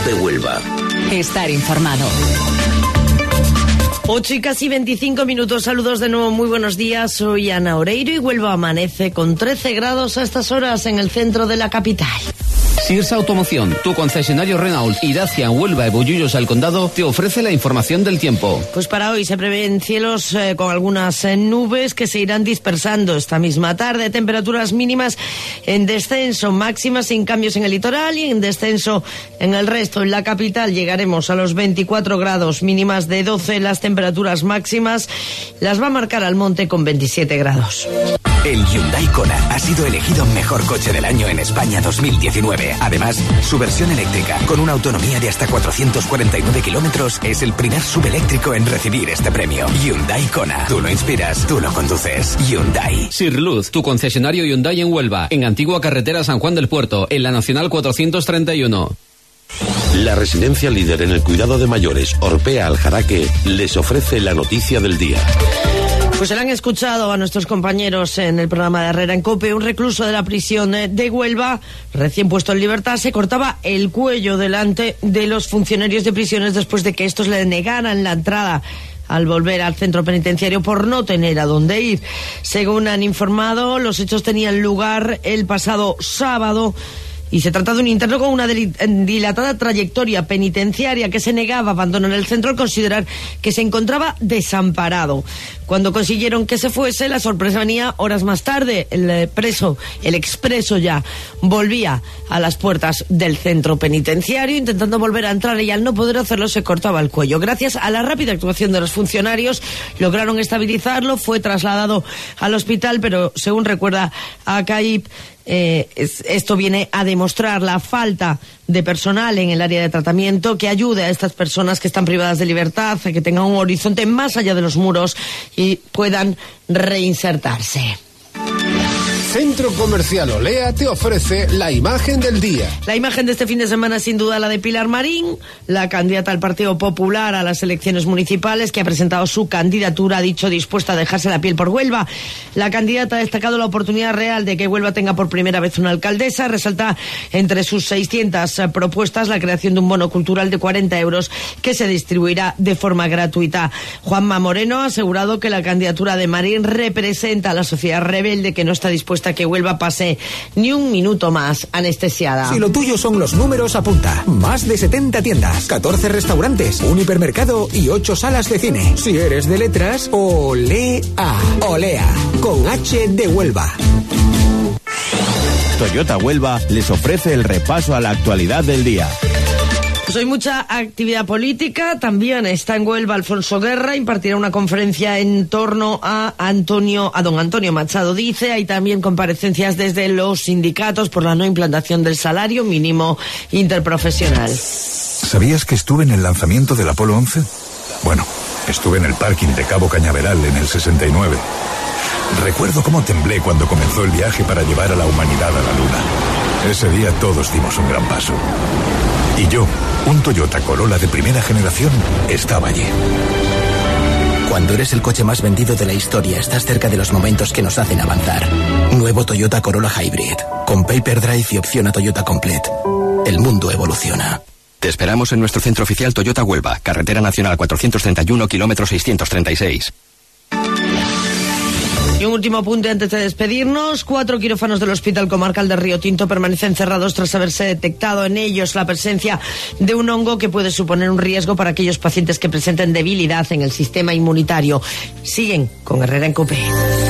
Cope Huelva. Estar informado. 8 y casi 25 minutos. Saludos de nuevo, muy buenos días. Soy Ana Oreiro y Huelva amanece con 13 grados a estas horas en el centro de la capital. Sirsa Automoción, tu concesionario Renault y Dacia en Huelva y Bollullos al Condado, te ofrece la información del tiempo. Pues para hoy se prevén cielos con algunas nubes que se irán dispersando esta misma tarde. Temperaturas mínimas en descenso, máximas sin cambios en el litoral y en descenso en el resto. En la capital llegaremos a los 24 grados, mínimas de 12. Las temperaturas máximas las va a marcar Almonte con 27 grados. El Hyundai Kona ha sido elegido mejor coche del año en España 2019. Además, su versión eléctrica, con una autonomía de hasta 449 kilómetros, es el primer subeléctrico en recibir este premio. Hyundai Kona. Tú lo inspiras, tú lo conduces. Hyundai. Sirluz, tu concesionario Hyundai en Huelva, en Antigua Carretera San Juan del Puerto, en la Nacional 431. La residencia líder en el cuidado de mayores, Orpea Aljaraque, les ofrece la noticia del día. Pues se le han escuchado a nuestros compañeros en el programa de Herrera en COPE. Un recluso de la prisión de Huelva, recién puesto en libertad, se cortaba el cuello delante de los funcionarios de prisiones después de que estos le negaran la entrada al volver al centro penitenciario por no tener a dónde ir. Según han informado, los hechos tenían lugar el pasado sábado. Y se trata de un interno con una dilatada trayectoria penitenciaria que se negaba a abandonar el centro al considerar que se encontraba desamparado. Cuando consiguieron que se fuese, la sorpresa venía horas más tarde. El expreso ya, volvía a las puertas del centro penitenciario intentando volver a entrar y al no poder hacerlo se cortaba el cuello. Gracias a la rápida actuación de los funcionarios lograron estabilizarlo, fue trasladado al hospital, pero según recuerda a CAIP, esto viene a demostrar la falta de personal en el área de tratamiento que ayude a estas personas que están privadas de libertad, a que tengan un horizonte más allá de los muros y puedan reinsertarse. Centro Comercial Olea te ofrece la imagen del día. La imagen de este fin de semana es sin duda la de Pilar Marín, la candidata al Partido Popular a las elecciones municipales, que ha presentado su candidatura, ha dicho dispuesta a dejarse la piel por Huelva. La candidata ha destacado la oportunidad real de que Huelva tenga por primera vez una alcaldesa. Resalta entre sus 600 propuestas la creación de un bono cultural de 40 euros que se distribuirá de forma gratuita. Juanma Moreno ha asegurado que la candidatura de Marín representa a la sociedad rebelde que no está dispuesta a que Huelva pase ni un minuto más anestesiada. Si lo tuyo son los números, apunta. Más de 70 tiendas, 14 restaurantes, un hipermercado y 8 salas de cine. Si eres de letras, Olea. Olea, con H de Huelva. Toyota Huelva les ofrece el repaso a la actualidad del día. Pues hay mucha actividad política. También está en Huelva Alfonso Guerra, impartirá una conferencia en torno a don Antonio Machado Dice. Hay también comparecencias desde los sindicatos por la no implantación del salario mínimo interprofesional. ¿Sabías que estuve en el lanzamiento del Apolo 11? Bueno, estuve en el parking de Cabo Cañaveral en el 69. Recuerdo cómo temblé cuando comenzó el viaje para llevar a la humanidad a la Luna. Ese día todos dimos un gran paso. Y yo, un Toyota Corolla de primera generación, estaba allí. Cuando eres el coche más vendido de la historia, estás cerca de los momentos que nos hacen avanzar. Nuevo Toyota Corolla Hybrid, con Paper Drive y opción a Toyota Complete. El mundo evoluciona. Te esperamos en nuestro centro oficial Toyota Huelva, Carretera Nacional 431, kilómetro 636. Y un último apunte antes de despedirnos. 4 quirófanos del Hospital Comarcal de Río Tinto permanecen cerrados tras haberse detectado en ellos la presencia de un hongo que puede suponer un riesgo para aquellos pacientes que presenten debilidad en el sistema inmunitario. Siguen con Herrera en COPE.